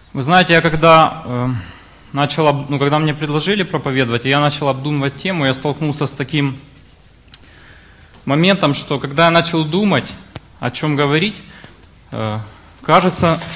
Вы знаете, я когда когда мне предложили проповедовать, и я начал обдумывать тему, я столкнулся с таким моментом, что когда я начал думать, о чем говорить, кажется,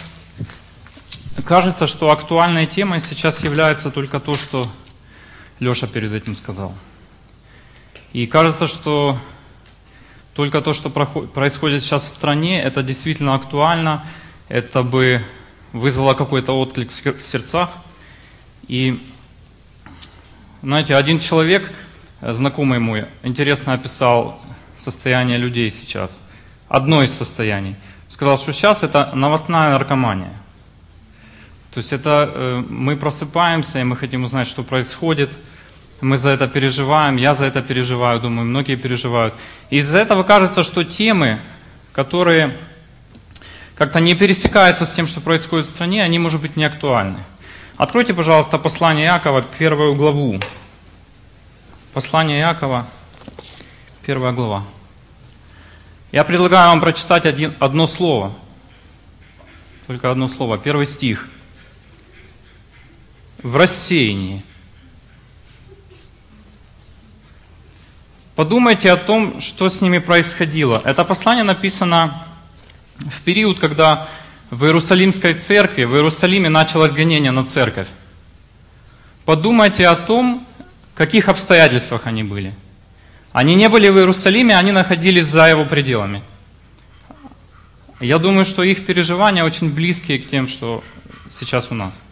что актуальной темой сейчас является только то, что Леша перед этим сказал. И кажется, что только то, что происходит сейчас в стране, это действительно актуально, это бы вызвало какой-то отклик в сердцах. И, знаете, один человек, знакомый мой, интересно описал состояние людей сейчас. Одно из состояний. Сказал, что сейчас это новостная наркомания. То есть это мы просыпаемся, и мы хотим узнать, что происходит. Мы за это переживаем, я за это переживаю, думаю, многие переживают. И из-за этого кажется, что темы, которые как-то не пересекаются с тем, что происходит в стране, они, может быть, не актуальны. Откройте, пожалуйста, послание Иакова, 1 главу. Послание Иакова, 1 глава. Я предлагаю вам прочитать одно слово. Только одно слово. 1 стих. В рассеянии. Подумайте о том, что с ними происходило. Это послание написано в период, когда в Иерусалимской церкви, в Иерусалиме началось гонение на церковь. Подумайте о том, в каких обстоятельствах они были. Они не были в Иерусалиме, они находились за его пределами. Я думаю, что их переживания очень близкие к тем, что сейчас у нас.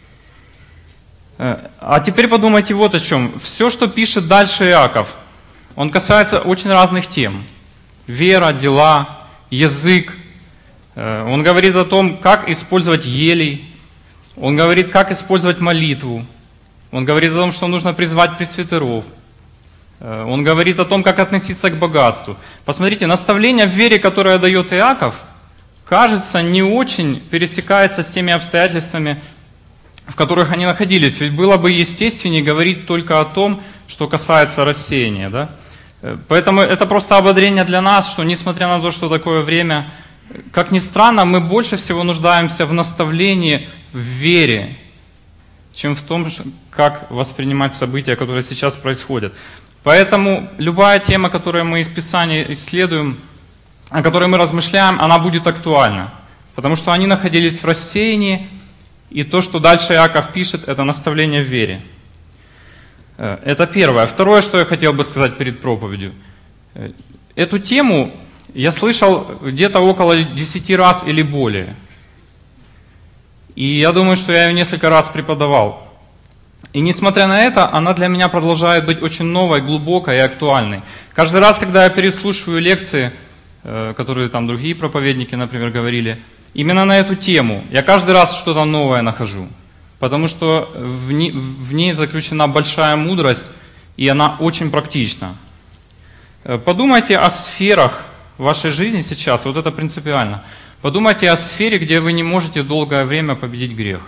А теперь подумайте вот о чем. Все, что пишет дальше Иаков, он касается очень разных тем. Вера, дела, язык. Он говорит о том, как использовать елей. Он говорит, как использовать молитву. Он говорит о том, что нужно призвать пресвитеров. Он говорит о том, как относиться к богатству. Посмотрите, наставление в вере, которое дает Иаков, кажется, не очень пересекается с теми обстоятельствами, в которых они находились. Ведь было бы естественнее говорить только о том, что касается рассеяния. Да? Поэтому это просто ободрение для нас, что несмотря на то, что такое время, как ни странно, мы больше всего нуждаемся в наставлении в вере, чем в том, как воспринимать события, которые сейчас происходят. Поэтому любая тема, которую мы из Писания исследуем, о которой мы размышляем, она будет актуальна. Потому что они находились в рассеянии, и то, что дальше Иаков пишет, это наставление в вере. Это первое. Второе, что я хотел бы сказать перед проповедью. Эту тему я слышал где-то около 10 раз или более. И я думаю, что я ее несколько раз преподавал. И несмотря на это, она для меня продолжает быть очень новой, глубокой и актуальной. Каждый раз, когда я переслушиваю лекции, которые там другие проповедники, например, говорили, именно на эту тему, я каждый раз что-то новое нахожу. Потому что в ней заключена большая мудрость, и она очень практична. Подумайте о сферах вашей жизни сейчас, вот это принципиально. Подумайте о сфере, где вы не можете долгое время победить грех.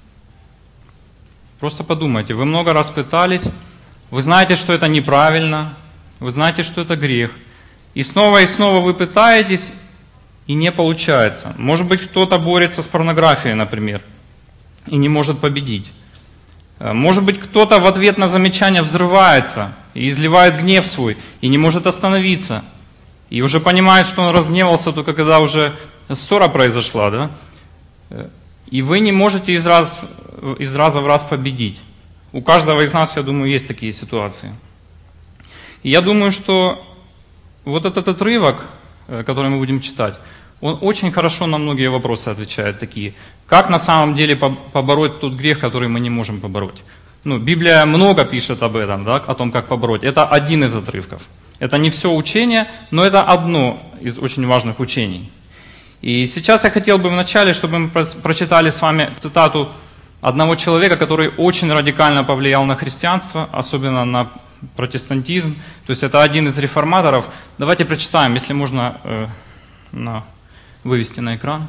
Просто подумайте, вы много раз пытались, вы знаете, что это неправильно, вы знаете, что это грех. И снова вы пытаетесь, и не получается. Может быть, кто-то борется с порнографией, например, и не может победить. Может быть, кто-то в ответ на замечание взрывается и изливает гнев свой, и не может остановиться. И уже понимает, что он разгневался только когда уже ссора произошла, да? И вы не можете из раза в раз победить. У каждого из нас, я думаю, есть такие ситуации. И я думаю, что вот этот отрывок, который мы будем читать, он очень хорошо на многие вопросы отвечает такие. Как на самом деле побороть тот грех, который мы не можем побороть? Библия много пишет об этом, да, о том, как побороть. Это один из отрывков. Это не все учение, но это одно из очень важных учений. И сейчас я хотел бы вначале, чтобы мы прочитали с вами цитату одного человека, который очень радикально повлиял на христианство, особенно на протестантизм. То есть это один из реформаторов. Давайте прочитаем, если можно вывести на экран.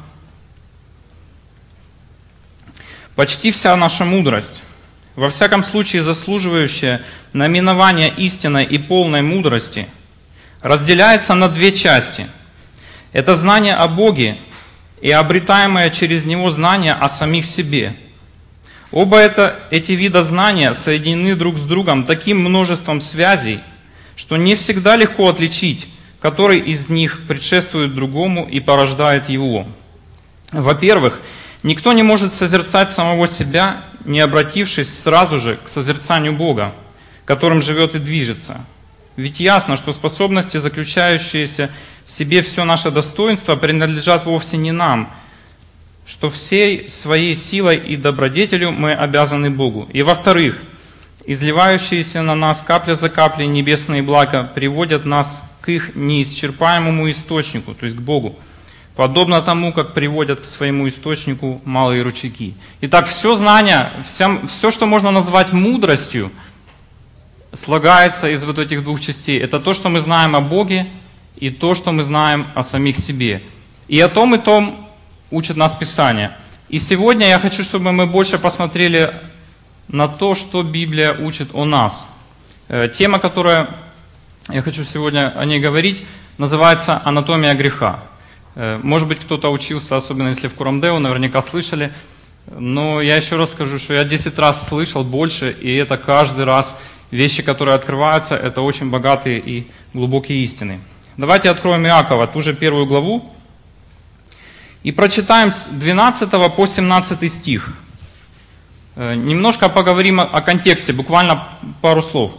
«Почти вся наша мудрость, во всяком случае заслуживающая наименования истинной и полной мудрости, разделяется на две части. Это знание о Боге и обретаемое через него знание о самих себе. Оба эти вида знания соединены друг с другом таким множеством связей, что не всегда легко отличить, который из них предшествует другому и порождает его. Во-первых, никто не может созерцать самого себя, не обратившись сразу же к созерцанию Бога, которым живет и движется. Ведь ясно, что способности, заключающиеся в себе все наше достоинство, принадлежат вовсе не нам, что всей своей силой и добродетелью мы обязаны Богу. И во-вторых, изливающиеся на нас капля за каплей небесные блага приводят нас к их неисчерпаемому источнику, то есть к Богу, подобно тому, как приводят к своему источнику малые ручейки. Итак, все знание, все, что можно назвать мудростью, слагается из вот этих двух частей. Это то, что мы знаем о Боге, и то, что мы знаем о самих себе. И о том, и том учит нас Писание. И сегодня я хочу, чтобы мы больше посмотрели на то, что Библия учит о нас. Тема, которая я хочу сегодня о ней говорить, называется «Анатомия греха». Может быть, кто-то учился, особенно если в Курамдео, наверняка слышали. Но я еще раз скажу, что я 10 раз слышал больше, и это каждый раз вещи, которые открываются, это очень богатые и глубокие истины. Давайте откроем Иакова, ту же 1 главу, и прочитаем с 12 по 17 стих. Немножко поговорим о контексте, буквально пару слов.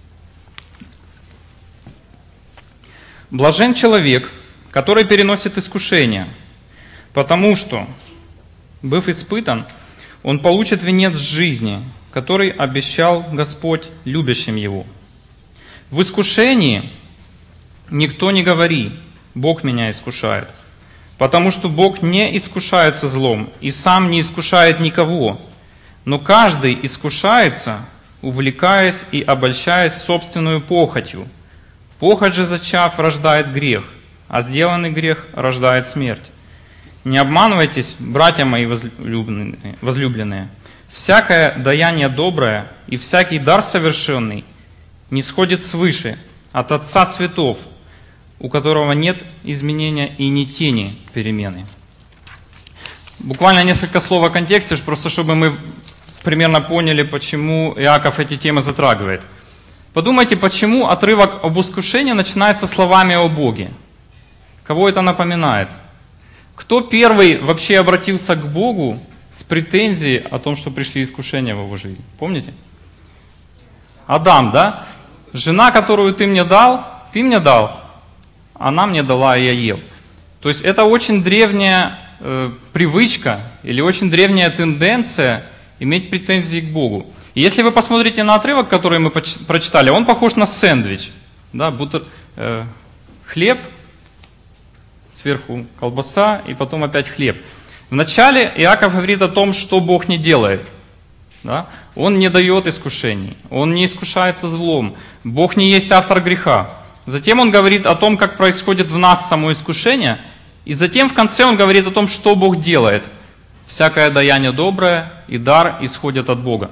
«Блажен человек, который переносит искушения, потому что, быв испытан, он получит венец жизни, который обещал Господь любящим его. В искушении никто не говори: Бог меня искушает, потому что Бог не искушается злом и сам не искушает никого, но каждый искушается, увлекаясь и обольщаясь собственную похотью. Похоть же, зачав, рождает грех, а сделанный грех рождает смерть. Не обманывайтесь, братья мои возлюбленные. Всякое даяние доброе и всякий дар совершенный не сходит свыше, от Отца светов, у которого нет изменения и ни тени перемены». Буквально несколько слов о контексте, просто чтобы мы примерно поняли, почему Иаков эти темы затрагивает. Подумайте, почему отрывок об искушении начинается словами о Боге. Кого это напоминает? Кто первый вообще обратился к Богу с претензией о том, что пришли искушения в его жизнь? Помните? Адам, да? Жена, которую ты мне дал, она мне дала, и я ел. То есть это очень древняя привычка или очень древняя тенденция иметь претензии к Богу. И если вы посмотрите на отрывок, который мы прочитали, он похож на сэндвич. Да, будто хлеб, сверху колбаса и потом опять хлеб. Вначале Иаков говорит о том, что Бог не делает. Да? Он не дает искушений, Он не искушается злом, Бог не есть автор греха. Затем он говорит о том, как происходит в нас само искушение, и затем в конце он говорит о том, что Бог делает. Всякое даяние доброе и дар исходят от Бога.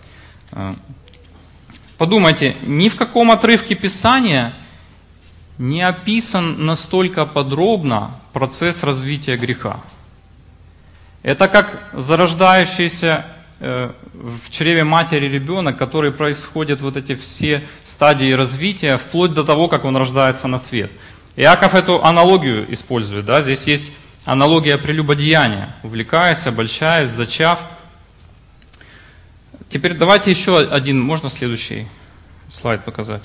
Подумайте, ни в каком отрывке Писания не описан настолько подробно процесс развития греха. Это как зарождающийся в чреве матери ребенок, который происходит вот эти все стадии развития, вплоть до того, как он рождается на свет. Иаков эту аналогию использует. Да? Здесь есть аналогия прелюбодеяния. Увлекаясь, обольщаясь, зачав. Теперь давайте еще один, можно следующий слайд показать.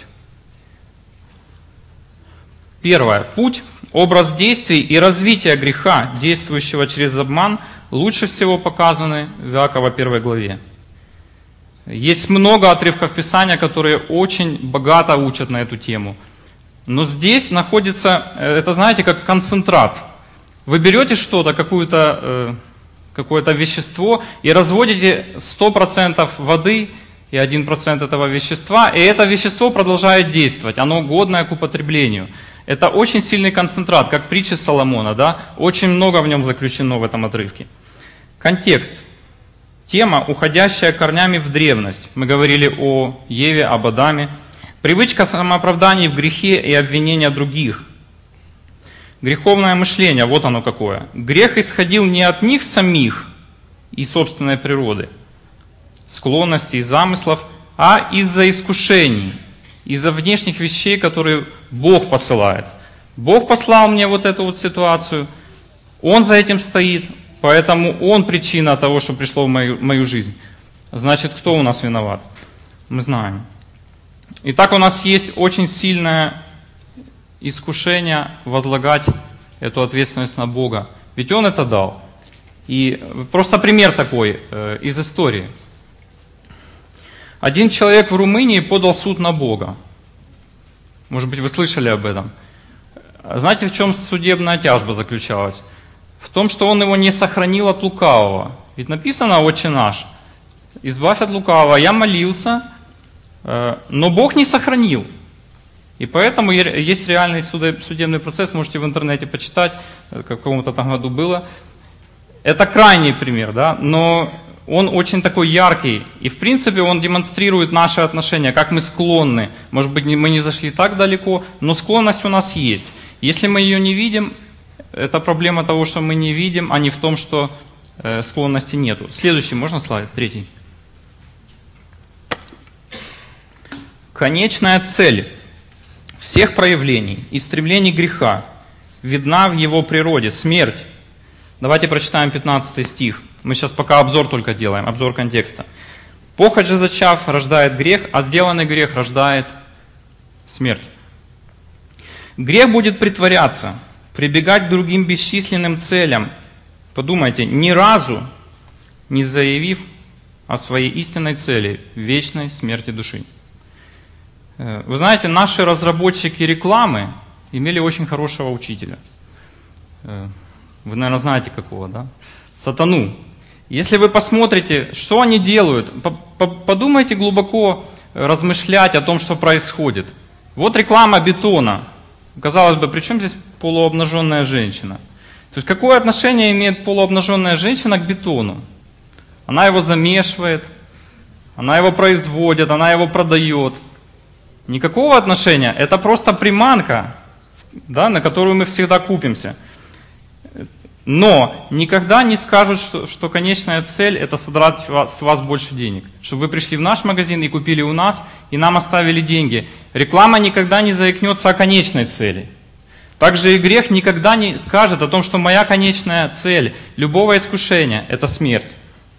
Первое. Путь, образ действий и развития греха, действующего через обман, лучше всего показаны в Иакова 1 главе. Есть много отрывков Писания, которые очень богато учат на эту тему. Но здесь находится, это знаете, как концентрат. Вы берете что-то, какое-то вещество и разводите 100% воды и 1% этого вещества, и это вещество продолжает действовать, оно годное к употреблению. Это очень сильный концентрат, как притча Соломона, да? Очень много в нем заключено в этом отрывке. Контекст. Тема, уходящая корнями в древность. Мы говорили о Еве, об Адаме. Привычка самооправданий в грехе и обвинения других. Греховное мышление, вот оно какое. Грех исходил не от них самих и собственной природы, склонностей и замыслов, а из-за искушений, из-за внешних вещей, которые Бог посылает. Бог послал мне вот эту вот ситуацию, Он за этим стоит, поэтому Он причина того, что пришло в мою жизнь. Значит, кто у нас виноват? Мы знаем. Итак, у нас есть очень сильное искушение возлагать эту ответственность на Бога. Ведь Он это дал. И просто пример такой из истории. Один человек в Румынии подал суд на Бога. Может быть, вы слышали об этом. Знаете, в чем судебная тяжба заключалась? В том, что он его не сохранил от лукавого. Ведь написано «Отче наш». «Избавь от лукавого». Я молился, но Бог не сохранил. И поэтому есть реальный судебный процесс, можете в интернете почитать, как в каком-то там году было. Это крайний пример, да, но он очень такой яркий. И в принципе он демонстрирует наши отношения, как мы склонны. Может быть, мы не зашли так далеко, но склонность у нас есть. Если мы ее не видим, это проблема того, что мы не видим, а не в том, что склонности нету. Следующий, можно слайд? Третий. Конечная цель всех проявлений и стремлений греха видна в его природе – смерть. Давайте прочитаем 15 стих. Мы сейчас пока обзор только делаем, обзор контекста. «Похоть же зачав рождает грех, а сделанный грех рождает смерть». Грех будет притворяться, прибегать к другим бесчисленным целям. Подумайте, ни разу не заявив о своей истинной цели – вечной смерти души. Вы знаете, наши разработчики рекламы имели очень хорошего учителя. Вы, наверное, знаете какого, да? Сатану. Если вы посмотрите, что они делают, подумайте глубоко размышлять о том, что происходит. Вот реклама бетона. Казалось бы, при чем здесь полуобнаженная женщина? То есть какое отношение имеет полуобнаженная женщина к бетону? Она его замешивает, она его производит, она его продает. Никакого отношения, это просто приманка, да, на которую мы всегда купимся. Но никогда не скажут, что конечная цель – это содрать с вас больше денег. Чтобы вы пришли в наш магазин и купили у нас, и нам оставили деньги. Реклама никогда не заикнется о конечной цели. Также и грех никогда не скажет о том, что моя конечная цель любого искушения – это смерть.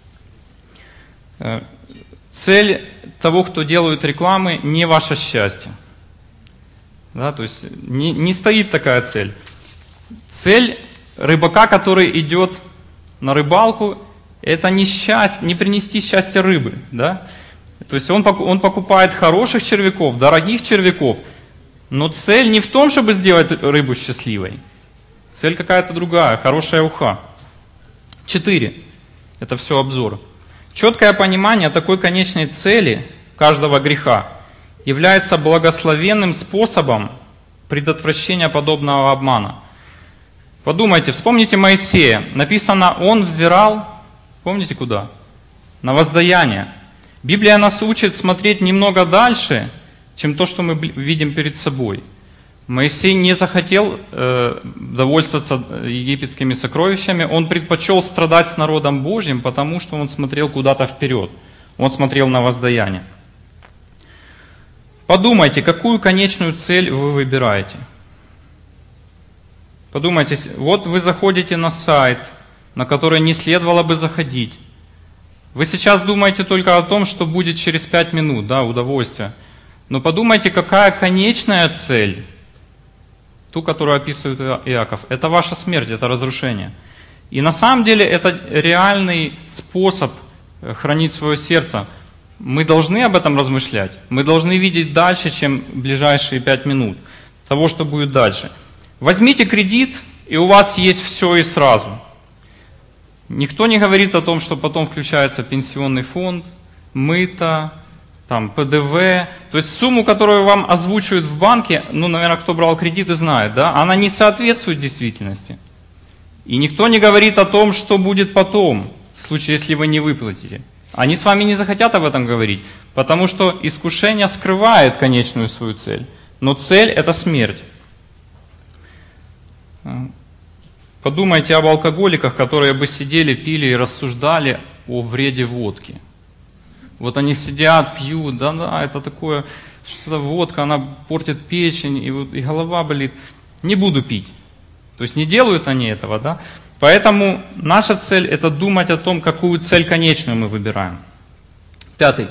Цель того, кто делает рекламы, не ваше счастье. Да, то есть не стоит такая цель. Цель рыбака, который идет на рыбалку, это не принести счастье рыбы. Да? То есть он покупает хороших червяков, дорогих червяков, но цель не в том, чтобы сделать рыбу счастливой. Цель какая-то другая, хорошая уха. 4. Это все обзор. Четкое понимание такой конечной цели каждого греха является благословенным способом предотвращения подобного обмана. Подумайте, вспомните Моисея. Написано, он взирал, помните куда? На воздаяние. Библия нас учит смотреть немного дальше, чем то, что мы видим перед собой. Моисей не захотел довольствоваться египетскими сокровищами, он предпочел страдать с народом Божьим, потому что он смотрел куда-то вперед. Он смотрел на воздаяние. Подумайте, какую конечную цель вы выбираете. Подумайте, вот вы заходите на сайт, на который не следовало бы заходить. Вы сейчас думаете только о том, что будет через 5 минут, да, удовольствие. Но подумайте, какая конечная цель, ту, которую описывает Иаков, это ваша смерть, это разрушение. И на самом деле это реальный способ хранить свое сердце. Мы должны об этом размышлять. Мы должны видеть дальше, чем ближайшие 5 минут. Того, что будет дальше. Возьмите кредит, и у вас есть все и сразу. Никто не говорит о том, что потом включается пенсионный фонд, мыто, там, ПДВ. То есть сумму, которую вам озвучивают в банке, ну, наверное, кто брал кредиты, знает, да, она не соответствует действительности. И никто не говорит о том, что будет потом, в случае, если вы не выплатите. Они с вами не захотят об этом говорить, потому что искушение скрывает конечную свою цель. Но цель – это смерть. Подумайте об алкоголиках, которые бы сидели, пили и рассуждали о вреде водки. Вот они сидят, пьют, да, это такое, что-то водка, она портит печень, и голова болит. Не буду пить. То есть не делают они этого, да? Поэтому наша цель – это думать о том, какую цель конечную мы выбираем. 5.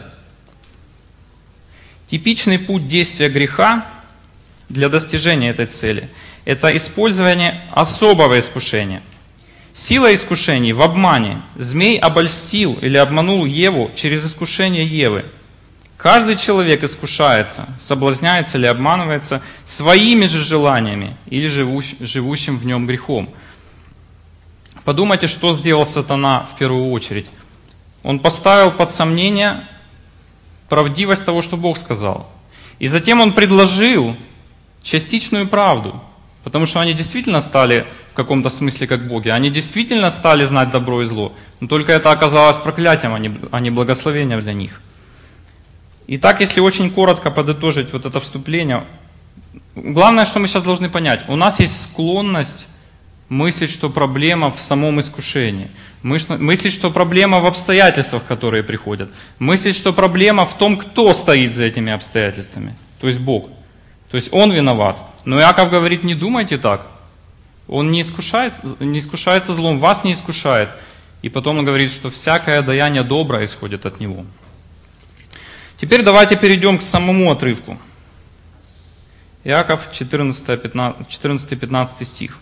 Типичный путь действия греха для достижения этой цели – это использование особого искушения. Сила искушений в обмане. Змей обольстил или обманул Еву через искушение Евы. Каждый человек искушается, соблазняется или обманывается своими же желаниями или живущим в нем грехом. Подумайте, что сделал сатана в первую очередь. Он поставил под сомнение правдивость того, что Бог сказал. И затем он предложил частичную правду, потому что они действительно стали в каком-то смысле как боги. Они действительно стали знать добро и зло. Но только это оказалось проклятием, а не благословением для них. Итак, если очень коротко подытожить вот это вступление, главное, что мы сейчас должны понять. У нас есть склонность мыслить, что проблема в самом искушении. Мыслить, что проблема в обстоятельствах, которые приходят. Мыслить, что проблема в том, кто стоит за этими обстоятельствами. То есть Бог. То есть Он виноват. Но Иаков говорит, не думайте так. Он не искушается злом, вас не искушает. И потом он говорит, что всякое даяние доброе исходит от Него. Теперь давайте перейдем к самому отрывку. Иаков 14-15 стих.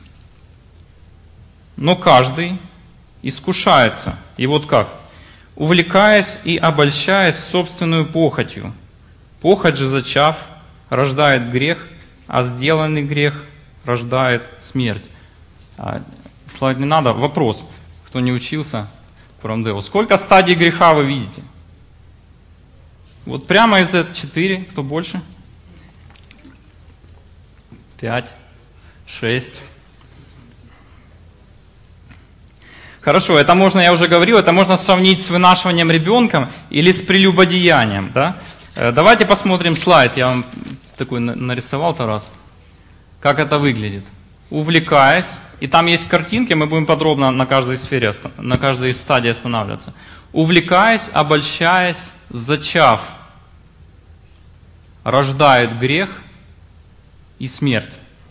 Но каждый искушается, и вот как? Увлекаясь и обольщаясь собственную похотью. Похоть же, зачав, рождает грех, а сделанный грех рождает смерть. Слать не надо. Вопрос, кто не учился в Рамдео. Сколько стадий греха вы видите? Вот прямо из этого 4, кто больше? 5, 6. Хорошо, это можно, я уже говорил, это можно сравнить с вынашиванием ребенка или с прелюбодеянием. Да? Давайте посмотрим слайд, я вам такой нарисовал, Тарас. Как это выглядит. Увлекаясь, и там есть картинки, мы будем подробно на каждой сфере, на каждой стадии останавливаться. Увлекаясь, обольщаясь, зачав, рождает грех и смерть.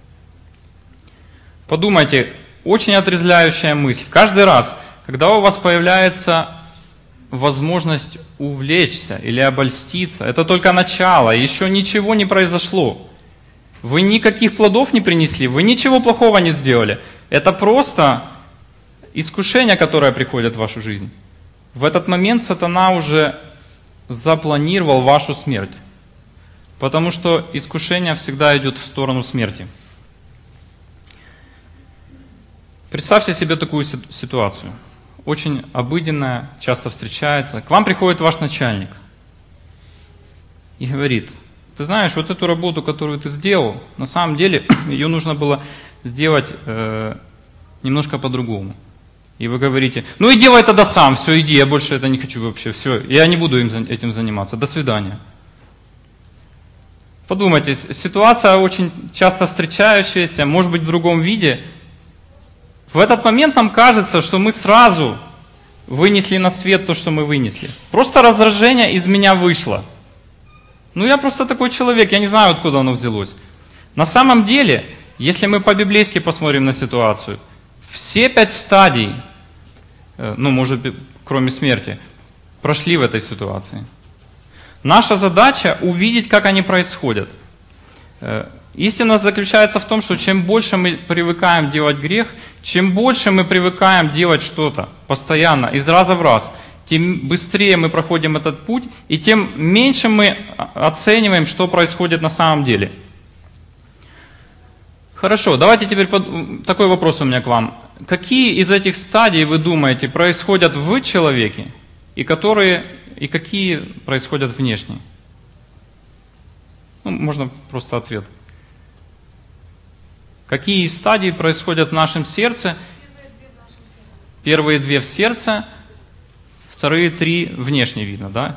Подумайте, очень отрезвляющая мысль. Каждый раз, когда у вас появляется возможность увлечься или обольститься, это только начало, еще ничего не произошло. Вы никаких плодов не принесли, вы ничего плохого не сделали. Это просто искушение, которое приходит в вашу жизнь. В этот момент сатана уже запланировал вашу смерть. Потому что искушение всегда идет в сторону смерти. Представьте себе такую ситуацию. Очень обыденная, часто встречается. К вам приходит ваш начальник и говорит: ты знаешь, вот эту работу, которую ты сделал, на самом деле ее нужно было сделать немножко по-другому. И вы говорите: ну и делай тогда сам, все, иди, я больше это не хочу вообще, все, я не буду этим заниматься, до свидания. Подумайте, ситуация очень часто встречающаяся, может быть в другом виде. В этот момент нам кажется, что мы сразу вынесли на свет то, что мы вынесли. Просто раздражение из меня вышло. Ну я просто такой человек, я не знаю, откуда оно взялось. На самом деле, если мы по-библейски посмотрим на ситуацию, все 5 стадий, ну может быть, кроме смерти, прошли в этой ситуации. Наша задача увидеть, как они происходят. Истина заключается в том, что чем больше мы привыкаем делать грех, чем больше мы привыкаем делать что-то постоянно, из раза в раз, тем быстрее мы проходим этот путь, и тем меньше мы оцениваем, что происходит на самом деле. Хорошо, давайте теперь такой вопрос у меня к вам. Какие из этих стадий, вы думаете, происходят в человеке, и какие происходят внешне? Ну, можно просто ответ. Какие стадии происходят в нашем сердце? Первые 2 в сердце, вторые 3 внешне видно, да?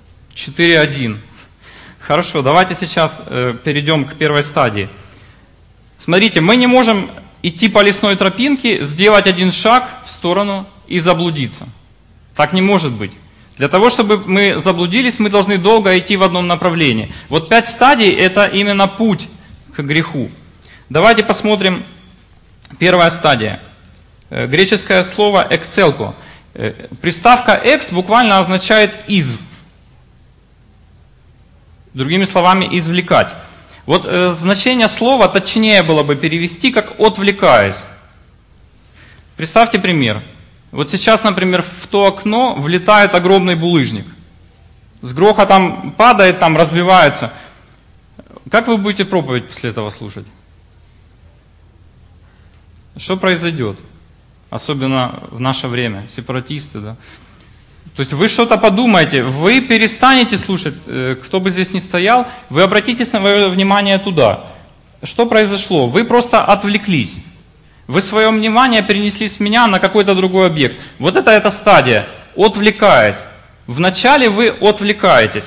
4-1. Хорошо, давайте сейчас перейдем к первой стадии. Смотрите, мы не можем идти по лесной тропинке, сделать один шаг в сторону и заблудиться. Так не может быть. Для того, чтобы мы заблудились, мы должны долго идти в одном направлении. Вот 5 стадий – это именно путь к греху. Давайте посмотрим первая стадия. Греческое слово «экселко». Приставка «экс» буквально означает «из». Другими словами, «извлекать». Вот значение слова точнее было бы перевести как «отвлекаясь». Представьте пример. Вот сейчас, например, в то окно влетает огромный булыжник. С грохотом падает, там разбивается. Как вы будете проповедь после этого слушать? Что произойдет? Особенно в наше время, сепаратисты, да? То есть вы что-то подумаете, вы перестанете слушать, кто бы здесь ни стоял, вы обратите свое внимание туда. Что произошло? Вы просто отвлеклись. Вы свое внимание перенесли с меня на какой-то другой объект. Вот это эта стадия, отвлекаясь. Вначале вы отвлекаетесь.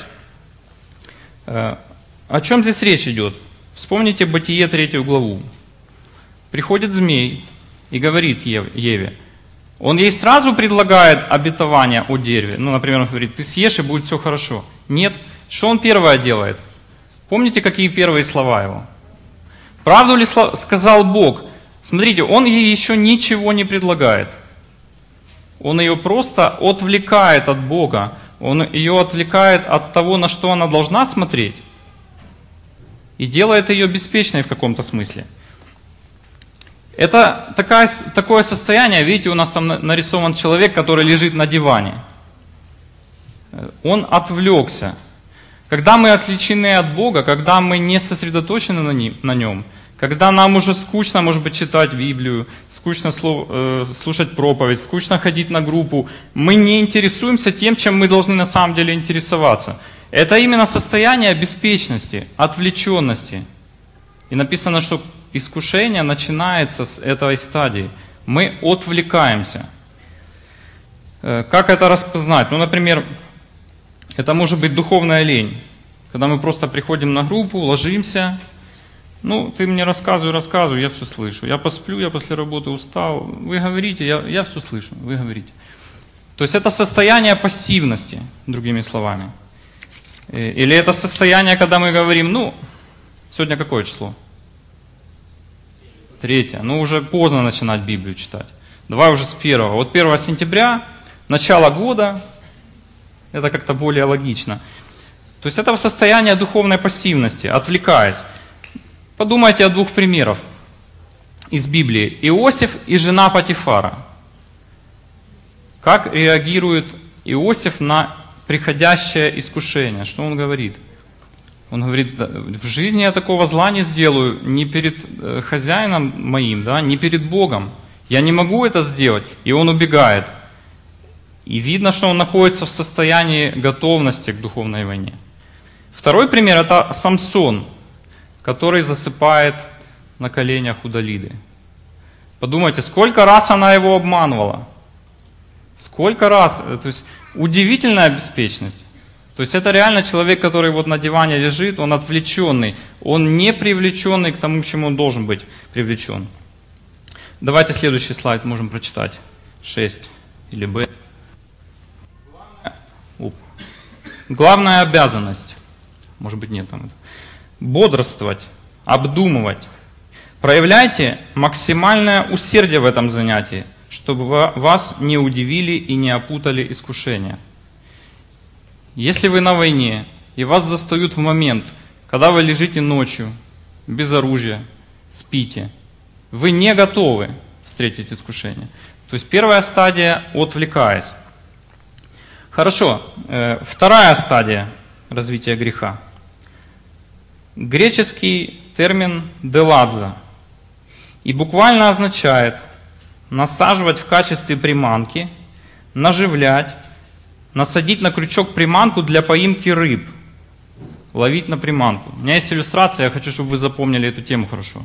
О чем здесь речь идет? Вспомните Бытие 3 главу. Приходит змей и говорит Еве. Он ей сразу предлагает обетование о дереве. Ну, например, он говорит, ты съешь и будет все хорошо. Нет. Что он первое делает? Помните, какие первые слова его? Правду ли сказал Бог? Смотрите, он ей еще ничего не предлагает. Он ее просто отвлекает от Бога. Он ее отвлекает от того, на что она должна смотреть. И делает ее беспечной в каком-то смысле. Это такое состояние, видите, у нас там нарисован человек, который лежит на диване. Он отвлекся. Когда мы отвлечены от Бога, когда мы не сосредоточены на Нем, когда нам уже скучно, может быть, читать Библию, скучно слушать проповедь, скучно ходить на группу, мы не интересуемся тем, чем мы должны на самом деле интересоваться. Это именно состояние беспечности, отвлеченности. И написано, что искушение начинается с этой стадии. Мы отвлекаемся. Как это распознать? Ну, например, это может быть духовная лень. Когда мы просто приходим на группу, ложимся. Ну, ты мне рассказывай, я все слышу. Я посплю, я после работы устал. Вы говорите, я все слышу, вы говорите. То есть это состояние пассивности, другими словами. Или это состояние, когда мы говорим, ну, сегодня какое число? 3. Ну, уже поздно начинать Библию читать. Давай уже с 1. Вот 1 сентября, начало года, это как-то более логично. То есть это состояние духовной пассивности, отвлекаясь. Подумайте о 2 примерах из Библии. Иосиф и жена Потифара. Как реагирует Иосиф на приходящее искушение? Что он говорит? Он говорит, в жизни я такого зла не сделаю ни перед хозяином моим, да, ни перед Богом. Я не могу это сделать. И он убегает. И видно, что он находится в состоянии готовности к духовной войне. Второй пример – это Самсон, который засыпает на коленях у Далиды. Подумайте, сколько раз она его обманывала. Сколько раз. То есть удивительная беспечность. То есть это реально человек, который вот на диване лежит, он отвлеченный, он не привлеченный к тому, к чему он должен быть привлечен. Давайте следующий слайд можем прочитать. 6 или Б. Главная обязанность. Может быть, нет там. Бодрствовать, обдумывать. Проявляйте максимальное усердие в этом занятии, чтобы вас не удивили и не опутали искушения. Если вы на войне, и вас застают в момент, когда вы лежите ночью, без оружия, спите, вы не готовы встретить искушение. То есть первая стадия – отвлекаясь. Хорошо, 2 стадия развития греха. Греческий термин «деладза» и буквально означает насаживать в качестве приманки, наживлять, насадить на крючок приманку для поимки рыб, ловить на приманку. У меня есть иллюстрация, я хочу, чтобы вы запомнили эту тему хорошо.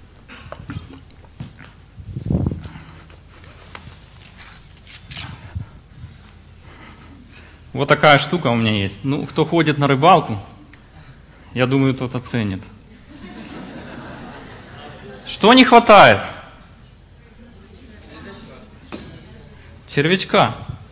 Вот такая штука у меня есть. Ну, кто ходит на рыбалку, я думаю, тот оценит. Что не хватает? Червячка.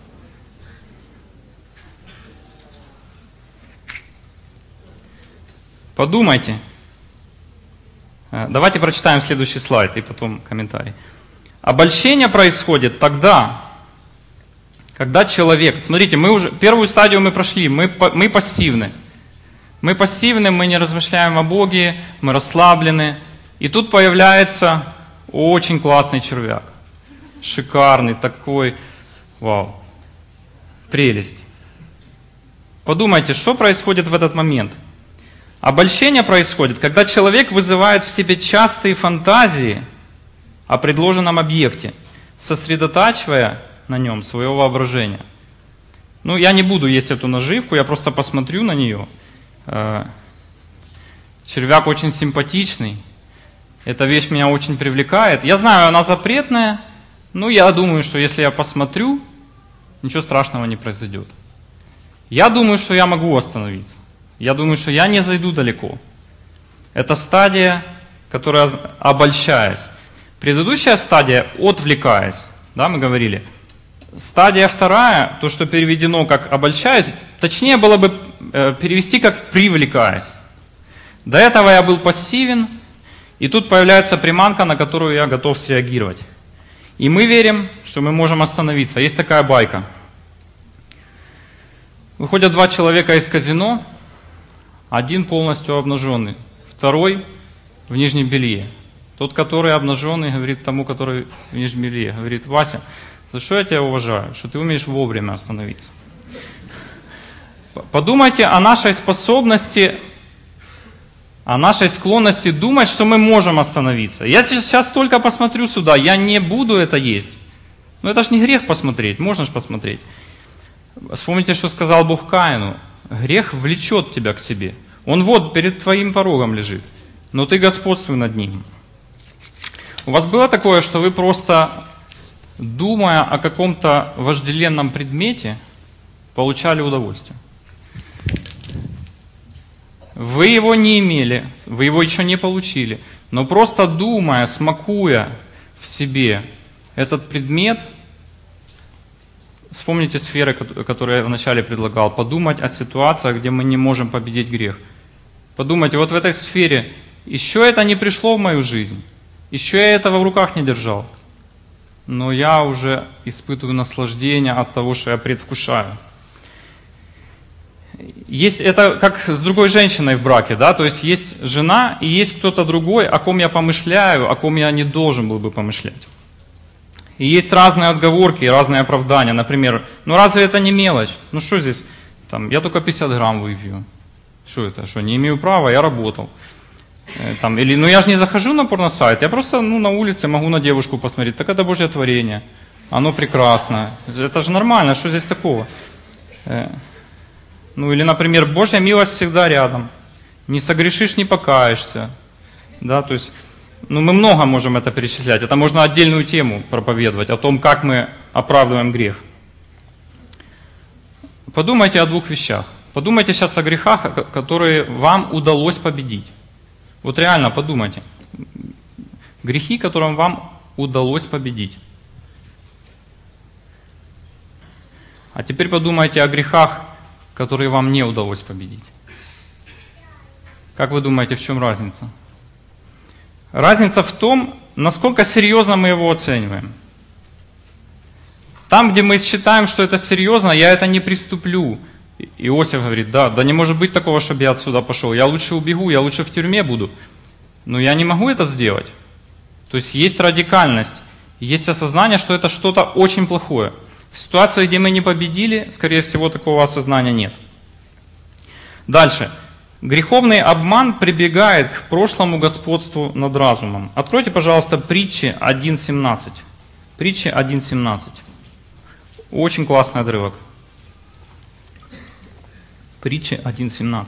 Подумайте. Давайте прочитаем следующий слайд и потом комментарий. Обольщение происходит тогда, когда человек... Смотрите, мы уже первую стадию мы прошли, мы пассивны. Мы пассивны, мы не размышляем о Боге, мы расслаблены. И тут появляется очень классный червяк. Шикарный такой. Вау. Прелесть. Подумайте, что происходит в этот момент. Обольщение происходит, когда человек вызывает в себе частые фантазии о предложенном объекте, сосредотачивая на нем свое воображение. Ну, я не буду есть эту наживку, я просто посмотрю на нее. Червяк очень симпатичный. Эта вещь меня очень привлекает. Я знаю, она запретная, но я думаю, что если я посмотрю, ничего страшного не произойдет. Я думаю, что я могу остановиться. Я думаю, что я не зайду далеко. Это стадия, которая обольщаясь. Предыдущая стадия отвлекаясь. Да, мы говорили. Стадия вторая, то, что переведено как обольщаясь, точнее было бы перевести как привлекаясь. До этого я был пассивен, и тут появляется приманка, на которую я готов среагировать. И мы верим, что мы можем остановиться. Есть такая байка. Выходят два человека из казино, один полностью обнаженный, второй в нижнем белье. Тот, который обнаженный, говорит тому, который в нижнем белье, говорит: Вася, за что я тебя уважаю? Что ты умеешь вовремя остановиться. Подумайте о нашей способности, о нашей склонности думать, что мы можем остановиться. Я сейчас только посмотрю сюда, я не буду это есть. Но это ж не грех посмотреть, можно же посмотреть. Вспомните, что сказал Бог Каину. Грех влечет тебя к себе. Он вот перед твоим порогом лежит, но ты господствуй над ним. У вас было такое, что вы просто, думая о каком-то вожделенном предмете, получали удовольствие? Вы его не имели, вы его еще не получили, но просто думая, смакуя в себе этот предмет, вспомните сферы, которые я вначале предлагал, подумать о ситуациях, где мы не можем победить грех. Подумайте, вот в этой сфере еще это не пришло в мою жизнь, еще я этого в руках не держал, но я уже испытываю наслаждение от того, что я предвкушаю. Есть это как с другой женщиной в браке, да, то есть есть жена и есть кто-то другой, о ком я помышляю, о ком я не должен был бы помышлять. И есть разные отговорки, разные оправдания. Например, ну разве это не мелочь? Ну что здесь, там, я только 50 грамм выпью. Что это, что, не имею права, я работал. Там, или, ну я же не захожу на порносайт, я просто на улице могу на девушку посмотреть. Так это Божье творение, оно прекрасно. Это же нормально, что здесь такого? Ну или, например, Божья милость всегда рядом. Не согрешишь, не покаешься. Да, то есть, ну мы много можем это перечислять. Это можно отдельную тему проповедовать, о том, как мы оправдываем грех. Подумайте о двух вещах. Подумайте сейчас о грехах, которые вам удалось победить. Вот реально подумайте. Грехи, которым вам удалось победить. А теперь подумайте о грехах, которые вам не удалось победить. Как вы думаете, в чем разница? Разница в том, насколько серьезно мы его оцениваем. Там, где мы считаем, что это серьезно, я это не приступлю. Иосиф говорит: да не может быть такого, чтобы я отсюда пошел. Я лучше убегу, я лучше в тюрьме буду. Но я не могу это сделать. То есть есть радикальность, есть осознание, что это что-то очень плохое. В ситуации, где мы не победили, скорее всего, такого осознания нет. Дальше. Греховный обман прибегает к прошлому господству над разумом. Откройте, пожалуйста, Притчи 1.17. Притчи 1.17. Очень классный отрывок. Притчи 1.17.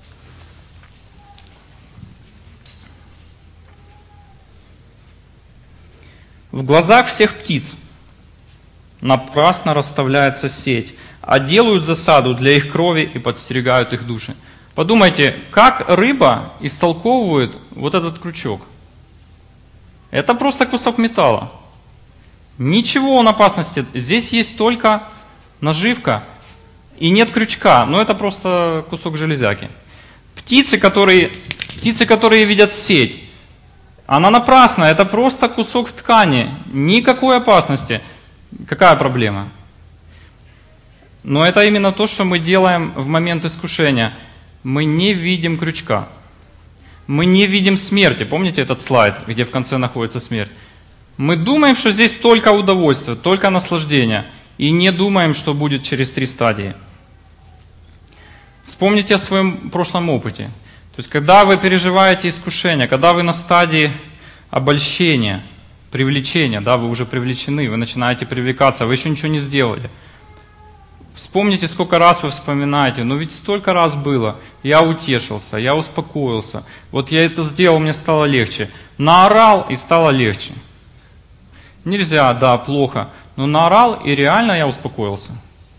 В глазах всех птиц напрасно расставляется сеть, а делают засаду для их крови и подстерегают их души. Подумайте, как рыба истолковывает вот этот крючок. Это просто кусок металла. Ничего он опасности. Здесь есть только наживка и нет крючка. Но это просто кусок железяки. Птицы, которые видят сеть, она напрасная. Это просто кусок ткани. Никакой опасности. Какая проблема? Но это именно то, что мы делаем в момент искушения. Мы не видим крючка. Мы не видим смерти. Помните этот слайд, где в конце находится смерть? Мы думаем, что здесь только удовольствие, только наслаждение. И не думаем, что будет через 3 стадии. Вспомните о своем прошлом опыте. То есть, когда вы переживаете искушение, когда вы на стадии обольщения, привлечения, да, вы уже привлечены, вы начинаете привлекаться, вы еще ничего не сделали. Вспомните, сколько раз вы вспоминаете, ну ведь столько раз было, я утешился, я успокоился, вот я это сделал, мне стало легче. Наорал и стало легче. Нельзя, да, плохо, но наорал и реально я успокоился.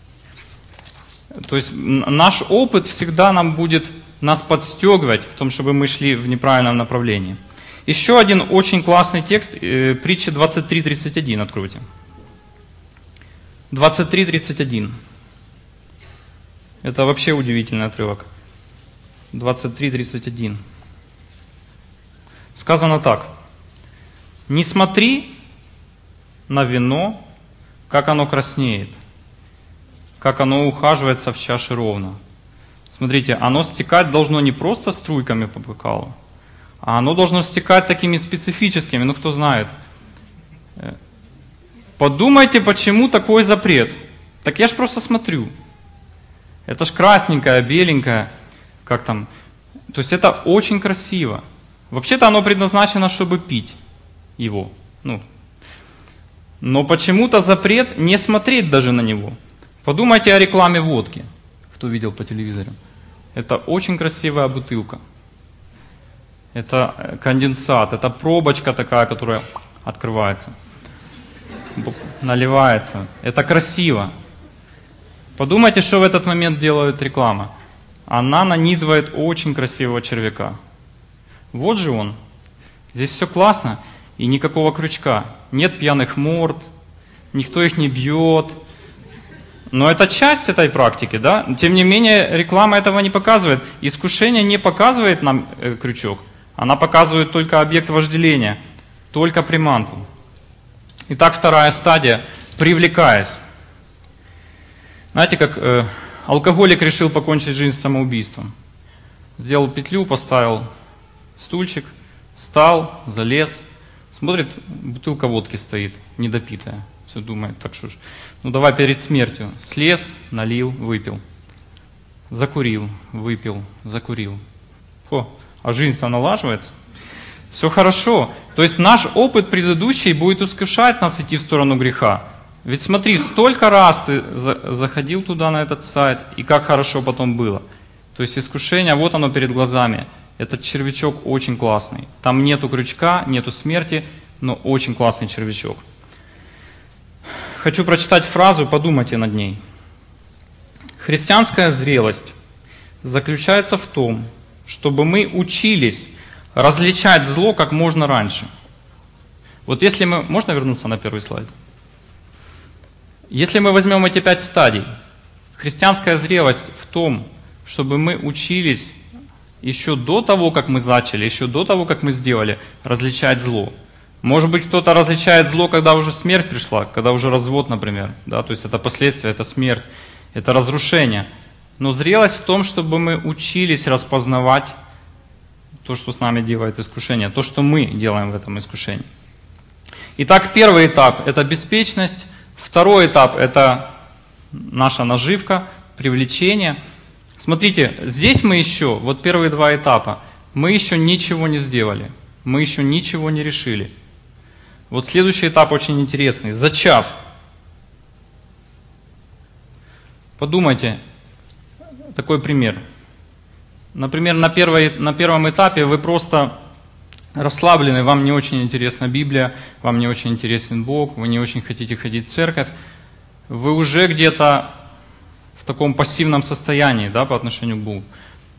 То есть наш опыт всегда будет нас подстегивать в том, чтобы мы шли в неправильном направлении. Еще один очень классный текст, притча 23:31, откройте. 23:31. Это вообще удивительный отрывок. 23:31. Сказано так. «Не смотри на вино, как оно краснеет, как оно ухаживается в чаше ровно». Смотрите, оно стекать должно не просто струйками по бокалу, а оно должно стекать такими специфическими, ну кто знает. Подумайте, почему такой запрет. Так я ж просто смотрю. Это ж красненькое, беленькое, как там. То есть это очень красиво. Вообще-то оно предназначено, чтобы пить его. Но почему-то запрет не смотреть даже на него. Подумайте о рекламе водки, кто видел по телевизору. Это очень красивая бутылка. Это конденсат, это пробочка такая, которая открывается, наливается. Это красиво. Подумайте, что в этот момент делает реклама. Она нанизывает очень красивого червяка. Вот же он. Здесь все классно и никакого крючка. Нет пьяных морд, никто их не бьет. Но это часть этой практики, да? Тем не менее, реклама этого не показывает. Искушение не показывает нам крючок. Она показывает только объект вожделения, только приманку. Итак, вторая стадия – привлекаясь. Знаете, как алкоголик решил покончить жизнь самоубийством. Сделал петлю, поставил стульчик, встал, залез. Смотрит, бутылка водки стоит, недопитая. Все думает, так что ж, ну давай перед смертью. Слез, налил, выпил. Закурил, выпил, закурил. А жизнь-то налаживается. Все хорошо. То есть наш опыт предыдущий будет искушать нас идти в сторону греха. Ведь смотри, столько раз ты заходил туда, на этот сайт, и как хорошо потом было. То есть искушение, вот оно перед глазами. Этот червячок очень классный. Там нету крючка, нету смерти, но очень классный червячок. Хочу прочитать фразу, подумайте над ней. Христианская зрелость заключается в том, чтобы мы учились различать зло как можно раньше. Вот если мы... Можно вернуться на первый слайд? Если мы возьмем эти 5 стадий, христианская зрелость в том, чтобы мы учились еще до того, как мы начали, еще до того, как мы сделали, различать зло. Может быть, кто-то различает зло, когда уже смерть пришла, когда уже развод, например. Да? То есть это последствия, это смерть, это разрушение. Но зрелость в том, чтобы мы учились распознавать то, что с нами делает искушение, то, что мы делаем в этом искушении. Итак, первый этап – это беспечность. Второй этап – это наша наживка, привлечение. Смотрите, здесь мы еще, вот первые 2 этапа, мы еще ничего не сделали, мы еще ничего не решили. Вот следующий этап очень интересный – зачав. Подумайте, такой пример. Например, на первом этапе вы просто расслаблены, вам не очень интересна Библия, вам не очень интересен Бог, вы не очень хотите ходить в церковь. Вы уже где-то в таком пассивном состоянии, да, по отношению к Богу.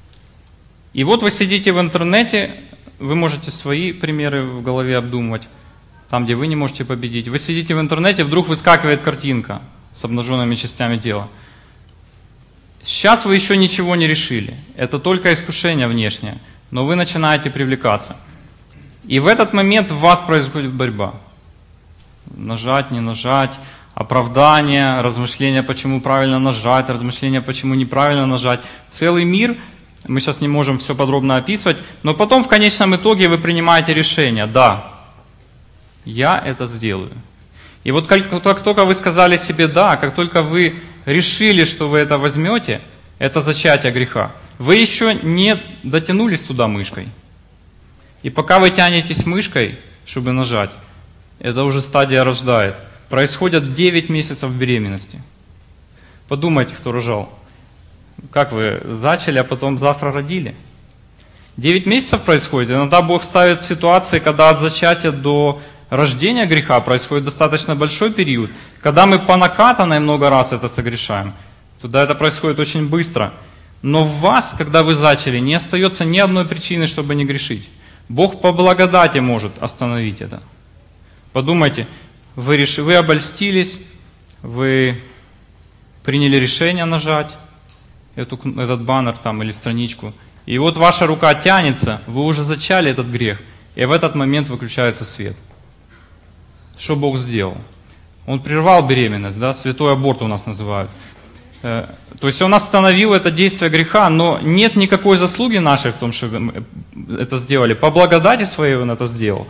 И вот вы сидите в интернете, вы можете свои примеры в голове обдумывать. там, где вы не можете победить. Вы сидите в интернете, вдруг выскакивает картинка с обнаженными частями тела. Сейчас вы еще ничего не решили. Это только искушение внешнее. Но вы начинаете привлекаться. И в этот момент в вас происходит борьба. Нажать, не нажать, оправдание, размышления, почему правильно нажать, размышления, почему неправильно нажать. Целый мир, мы сейчас не можем все подробно описывать, но потом в конечном итоге вы принимаете решение: да, я это сделаю. И вот как только вы сказали себе «да», как только вы решили, что вы это возьмете, это зачатие греха, вы еще не дотянулись туда мышкой. И пока вы тянетесь мышкой, чтобы нажать, это уже стадия рождает. Происходят 9 месяцев беременности. Подумайте, кто рожал. Как вы зачали, а потом завтра родили? 9 месяцев происходит. Иногда Бог ставит ситуации, когда от зачатия до рождения греха происходит достаточно большой период. Когда мы по накатанной много раз это согрешаем, туда это происходит очень быстро. Но в вас, когда вы зачали, не остается ни одной причины, чтобы не грешить. Бог по благодати может остановить это. Подумайте, вы обольстились, вы приняли решение нажать этот баннер там или страничку, и вот ваша рука тянется, вы уже зачали этот грех, и в этот момент выключается свет. Что Бог сделал? Он прервал беременность, да, святой аборт у нас называют. То есть Он остановил это действие греха, но нет никакой заслуги нашей в том, что мы это сделали. По благодати Своей Он это сделал.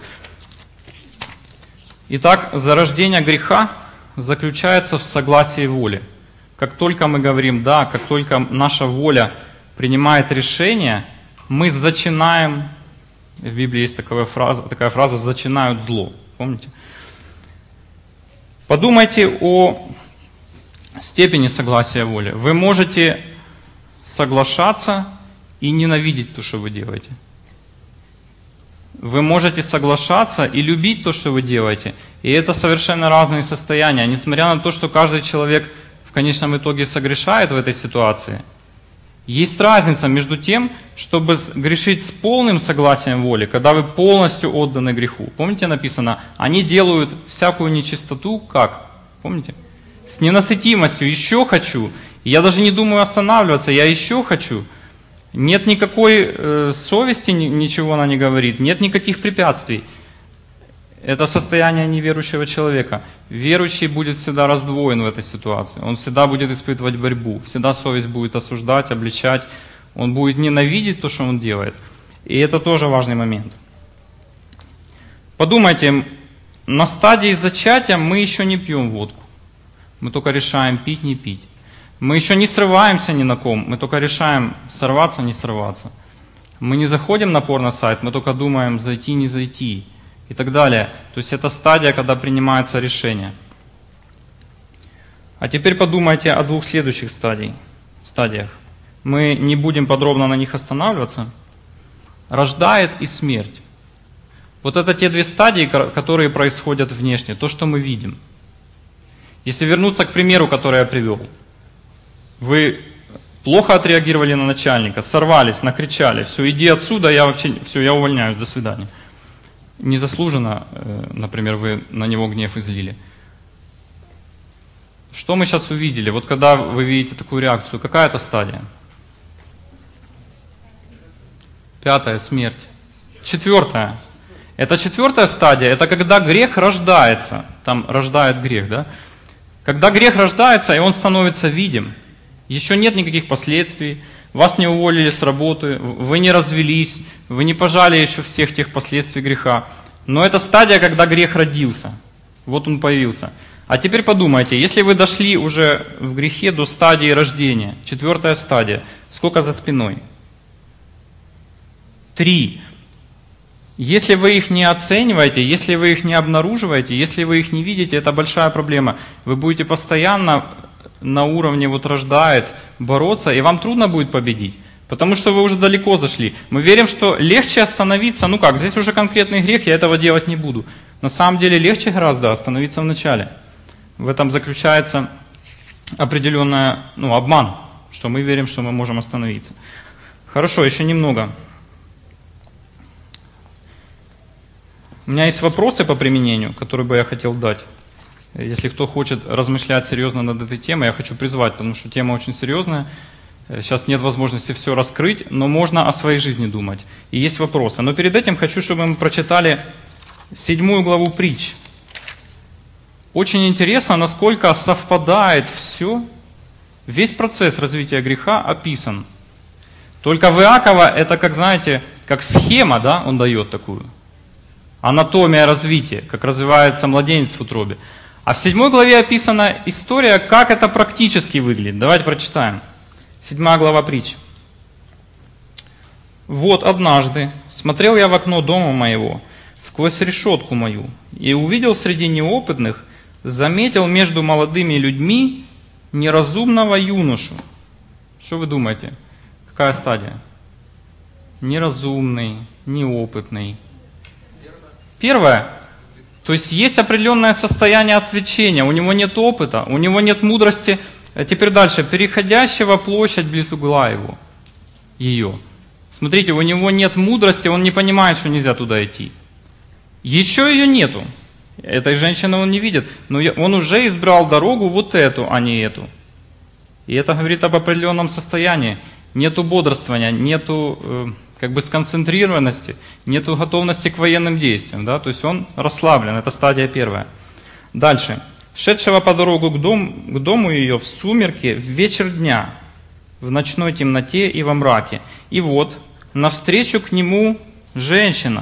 Итак, зарождение греха заключается в согласии воли. Как только мы говорим «да», как только наша воля принимает решение, мы зачинаем, в Библии есть такая фраза «зачинают зло». Помните? Подумайте о степени согласия воли. Вы можете соглашаться и ненавидеть то, что вы делаете. Вы можете соглашаться и любить то, что вы делаете. И это совершенно разные состояния. Несмотря на то, что каждый человек в конечном итоге согрешает в этой ситуации, есть разница между тем, чтобы грешить с полным согласием воли, когда вы полностью отданы греху. Помните, написано, они делают всякую нечистоту, как? Помните? С ненасытимостью, еще хочу. Я даже не думаю останавливаться, я еще хочу. Нет никакой совести, ничего она не говорит, нет никаких препятствий. Это состояние неверующего человека. Верующий будет всегда раздвоен в этой ситуации. Он всегда будет испытывать борьбу, всегда совесть будет осуждать, обличать. Он будет ненавидеть то, что он делает. И это тоже важный момент. Подумайте, на стадии зачатия мы еще не пьем водку. Мы только решаем пить, не пить. Мы еще не срываемся ни на ком, мы только решаем сорваться, не сорваться. Мы не заходим на порно-сайт, мы только думаем зайти, не зайти и так далее. То есть это стадия, когда принимается решение. А теперь подумайте о двух следующих стадиях. Мы не будем подробно на них останавливаться. Рождает и смерть. Вот это те две стадии, которые происходят внешне, то, что мы видим. Если вернуться к примеру, который я привел. Вы плохо отреагировали на начальника, сорвались, накричали, все, иди отсюда, я увольняюсь, до свидания. Незаслуженно, например, вы на него гнев излили. Что мы сейчас увидели? Вот когда вы видите такую реакцию, какая это стадия? 5-я, смерть. 4-я. Это 4-я стадия, это когда грех рождается. Там рождает грех, да? Когда грех рождается, и он становится видим. Еще нет никаких последствий, вас не уволили с работы, вы не развелись, вы не пожали еще всех тех последствий греха. Но это стадия, когда грех родился. Вот он появился. А теперь подумайте, если вы дошли уже в грехе до стадии рождения, 4-я стадия, сколько за спиной? 3. Если вы их не оцениваете, если вы их не обнаруживаете, если вы их не видите, это большая проблема. Вы будете постоянно на уровне вот рождает бороться, и вам трудно будет победить, потому что вы уже далеко зашли. Мы верим, что легче остановиться, здесь уже конкретный грех, я этого делать не буду. На самом деле легче гораздо остановиться в начале. В этом заключается определенный обман, что мы верим, что мы можем остановиться. Хорошо, еще немного. У меня есть вопросы по применению, которые бы я хотел дать. Если кто хочет размышлять серьезно над этой темой, я хочу призвать, потому что тема очень серьезная. Сейчас нет возможности все раскрыть, но можно о своей жизни думать. И есть вопросы. Но перед этим хочу, чтобы мы прочитали 7 главу притч. Очень интересно, насколько совпадает все, весь процесс развития греха описан. Только в Иакова это, как знаете, как схема, да, он дает такую. Анатомия развития, как развивается младенец в утробе. А в 7 главе описана история, как это практически выглядит. Давайте прочитаем. 7 глава притч. «Вот однажды смотрел я в окно дома моего, сквозь решетку мою, и увидел среди неопытных, заметил между молодыми людьми неразумного юношу». Что вы думаете? Какая стадия? Неразумный, неопытный. Первое. То есть есть определенное состояние отвлечения, у него нет опыта, у него нет мудрости. Теперь дальше. Переходящего площадь близ угла его. Ее. Смотрите, у него нет мудрости, он не понимает, что нельзя туда идти. Еще ее нету. Этой женщины он не видит. Но он уже избрал дорогу вот эту, а не эту. И это говорит об определенном состоянии. Нету бодрствования, нету сконцентрированности, нету готовности к военным действиям. Да? То есть он расслаблен, это стадия первая. Дальше. «Шедшего по дорогу к дому ее в сумерки, в вечер дня, в ночной темноте и во мраке. И вот, навстречу к нему женщина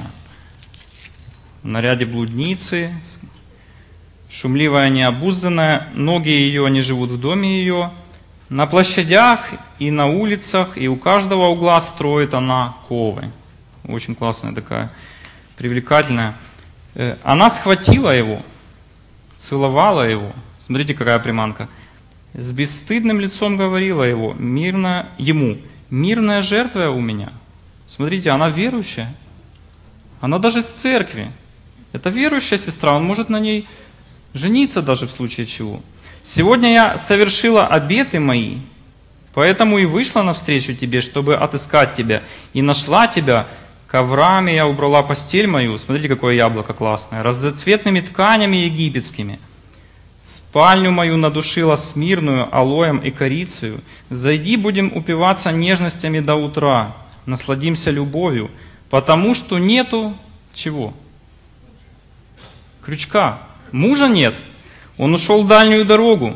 в наряде блудницы, шумливая, необузданная, ноги ее не живут в доме ее, на площадях и на улицах, и у каждого угла строит она ковы». Очень классная такая, привлекательная. Она схватила его, целовала его. Смотрите, какая приманка. С бесстыдным лицом говорила ему, мирная жертва у меня. Смотрите, она верующая. Она даже из церкви. Это верующая сестра, он может на ней жениться даже в случае чего. «Сегодня я совершила обеты мои, поэтому и вышла навстречу тебе, чтобы отыскать тебя, и нашла тебя. Коврами я убрала постель мою». Смотрите, какое яблоко классное. «Разноцветными тканями египетскими. Спальню мою надушила смирную алоем и корицею. Зайди, будем упиваться нежностями до утра. Насладимся любовью, потому что нету чего? Крючка. Мужа нет. Он ушел в дальнюю дорогу.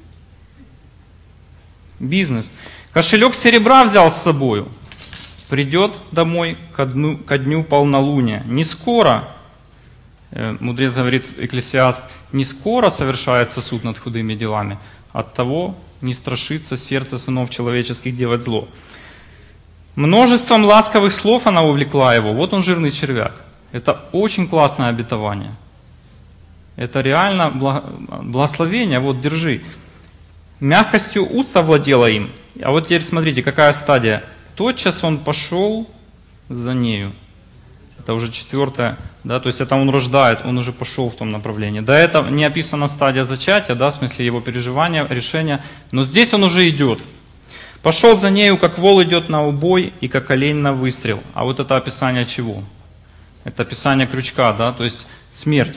Бизнес. Кошелек серебра взял с собою. Придет домой ко дню полнолуния. Не скоро, мудрец говорит Экклесиаст, не скоро совершается суд над худыми делами. Оттого не страшится сердце сынов человеческих делать зло. Множеством ласковых слов она увлекла его. Вот он, жирный червяк. Это очень классное обетование. Это реально благословение. Вот, держи. Мягкостью уст овладела им. А вот теперь смотрите, какая стадия. Тотчас он пошел за нею. Это уже 4, да, то есть это он рождает, он уже пошел в том направлении. До этого не описана стадия зачатия, да, в смысле его переживания, решения, но здесь он уже идет. «Пошел за нею, как вол идет на убой и как олень на выстрел». А вот это описание чего? Это описание крючка, да, то есть смерть.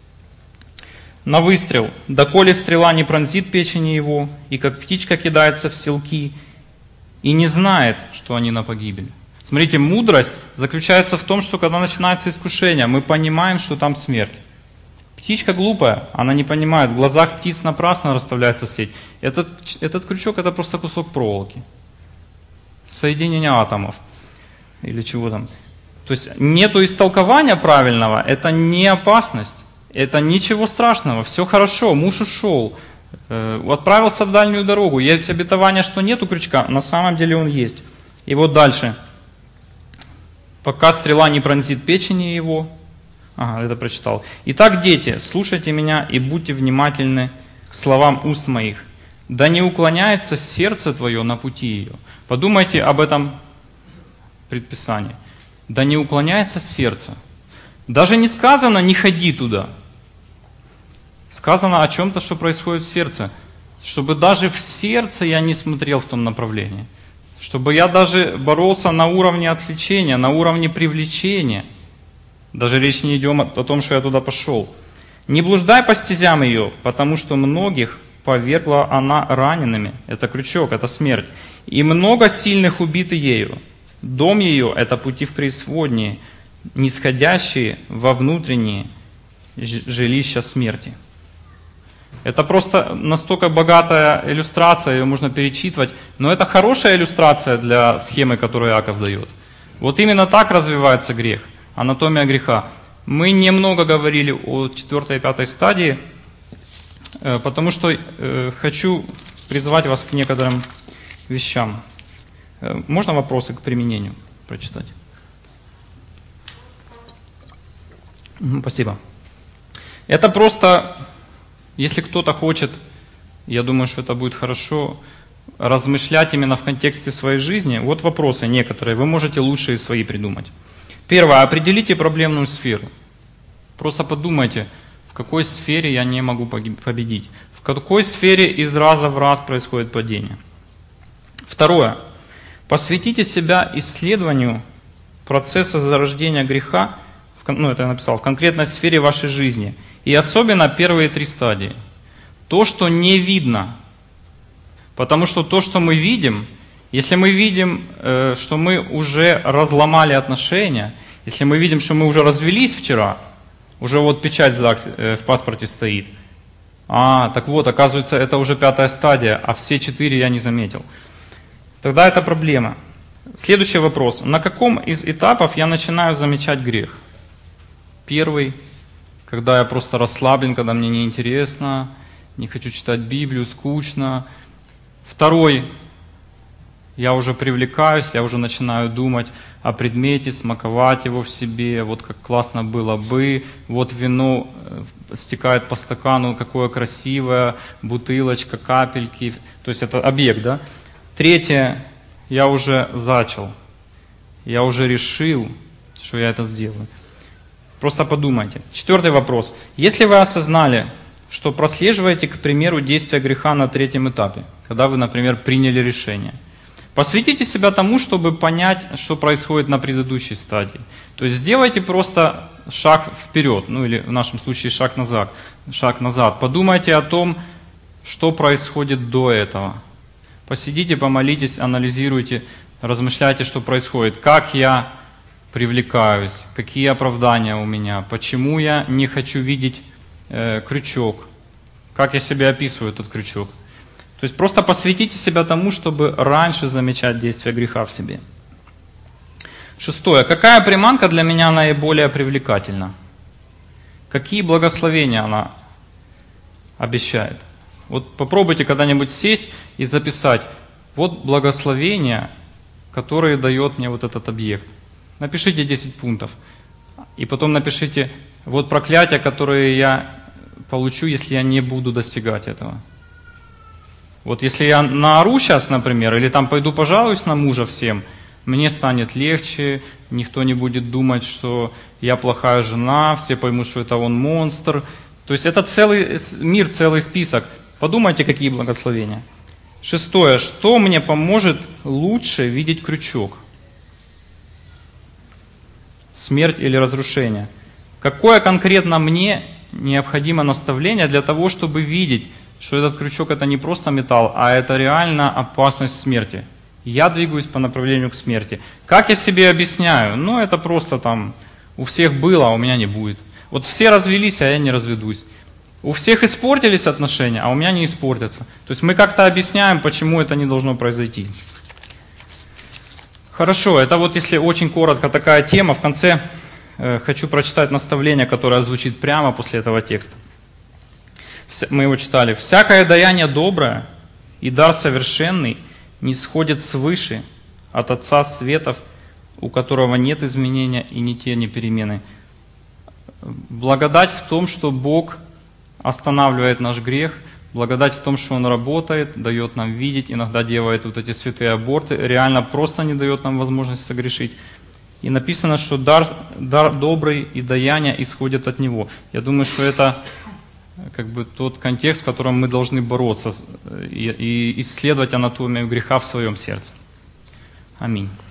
«На выстрел, доколе стрела не пронзит печени его, и как птичка кидается в селки, и не знает, что они на погибель». Смотрите, мудрость заключается в том, что когда начинается искушение, мы понимаем, что там смерть. Птичка глупая, она не понимает, в глазах птиц напрасно расставляется сеть. Этот крючок — это просто кусок проволоки. Соединение атомов. Или чего там. То есть нету истолкования правильного, это не опасность, это ничего страшного, все хорошо, муж ушел, отправился в дальнюю дорогу, есть обетование, что нету крючка, на самом деле он есть. И вот дальше. «Пока стрела не пронзит печени его». Ага, это прочитал. «Итак, дети, слушайте меня и будьте внимательны к словам уст моих. Да не уклоняется сердце твое на пути ее». Подумайте об этом предписании. Да не уклоняется сердце. Даже не сказано «не ходи туда». Сказано о чем-то, что происходит в сердце. Чтобы даже в сердце я не смотрел в том направлении. Чтобы я даже боролся на уровне отвлечения, на уровне привлечения. Даже речь не идет о том, что я туда пошел. Не блуждай по стезям ее, потому что многих повергла она ранеными. Это крючок, это смерть. И много сильных убиты ею. Дом ее – это пути в преисподние, нисходящие во внутренние жилища смерти. Это просто настолько богатая иллюстрация, ее можно перечитывать, но это хорошая иллюстрация для схемы, которую Иаков дает. Вот именно так развивается грех, анатомия греха. Мы немного говорили о 4 и 5 стадии, потому что хочу призвать вас к некоторым вещам. Можно вопросы к применению прочитать? Спасибо. Это просто, если кто-то хочет, я думаю, что это будет хорошо, размышлять именно в контексте своей жизни. Вот вопросы некоторые, вы можете лучшие свои придумать. Первое. Определите проблемную сферу. Просто подумайте, в какой сфере я не могу победить. В какой сфере из раза в раз происходит падение. Второе. Посвятите себя исследованию процесса зарождения греха, это я написал, в конкретной сфере вашей жизни. И особенно первые 3 стадии. То, что не видно. Потому что то, что мы видим, если мы видим, что мы уже разломали отношения, если мы видим, что мы уже развелись вчера, уже вот печать в паспорте стоит, так вот, оказывается, это уже 5-я стадия, а все 4 я не заметил. Тогда это проблема. Следующий вопрос. На каком из этапов я начинаю замечать грех? Первый, когда я просто расслаблен, когда мне неинтересно, не хочу читать Библию, скучно. Второй, я уже привлекаюсь, я уже начинаю думать о предмете, смаковать его в себе, вот как классно было бы, вот вино стекает по стакану, какое красивое, бутылочка, капельки, то есть это объект, да? Третье, я уже зачал, я уже решил, что я это сделаю. Просто подумайте. 4-й вопрос. Если вы осознали, что прослеживаете, к примеру, действия греха на 3-м этапе, когда вы, например, приняли решение, посвятите себя тому, чтобы понять, что происходит на предыдущей стадии. То есть сделайте просто шаг вперед, или в нашем случае шаг назад. Подумайте о том, что происходит до этого. Посидите, помолитесь, анализируйте, размышляйте, что происходит, как я привлекаюсь, какие оправдания у меня, почему я не хочу видеть крючок, как я себе описываю этот крючок. То есть просто посвятите себя тому, чтобы раньше замечать действия греха в себе. 6. Какая приманка для меня наиболее привлекательна? Какие благословения она обещает? Вот попробуйте когда-нибудь сесть и записать. Вот благословения, которые дает мне вот этот объект. Напишите 10 пунктов. И потом напишите, вот проклятия, которые я получу, если я не буду достигать этого. Вот если я наору сейчас, например, или там пойду пожалуюсь на мужа всем, мне станет легче, никто не будет думать, что я плохая жена, все поймут, что это он монстр. То есть это целый мир, целый список. Подумайте, какие благословения. 6. Что мне поможет лучше видеть крючок? Смерть или разрушение? Какое конкретно мне необходимо наставление для того, чтобы видеть, что этот крючок это не просто металл, а это реально опасность смерти? Я двигаюсь по направлению к смерти. Как я себе объясняю? Это просто там у всех было, а у меня не будет. Вот все развелись, а я не разведусь. У всех испортились отношения, а у меня не испортятся. То есть мы как-то объясняем, почему это не должно произойти. Хорошо, это вот если очень коротко такая тема. В конце хочу прочитать наставление, которое звучит прямо после этого текста. Мы его читали. «Всякое даяние доброе и дар совершенный не сходит свыше от Отца Светов, у которого нет изменения и ни тени перемены». Благодать в том, что Бог останавливает наш грех, благодать в том, что Он работает, дает нам видеть, иногда делает вот эти святые аборты, реально просто не дает нам возможность согрешить. И написано, что дар добрый и даяние исходят от Него. Я думаю, что это тот контекст, в котором мы должны бороться и исследовать анатомию греха в своем сердце. Аминь.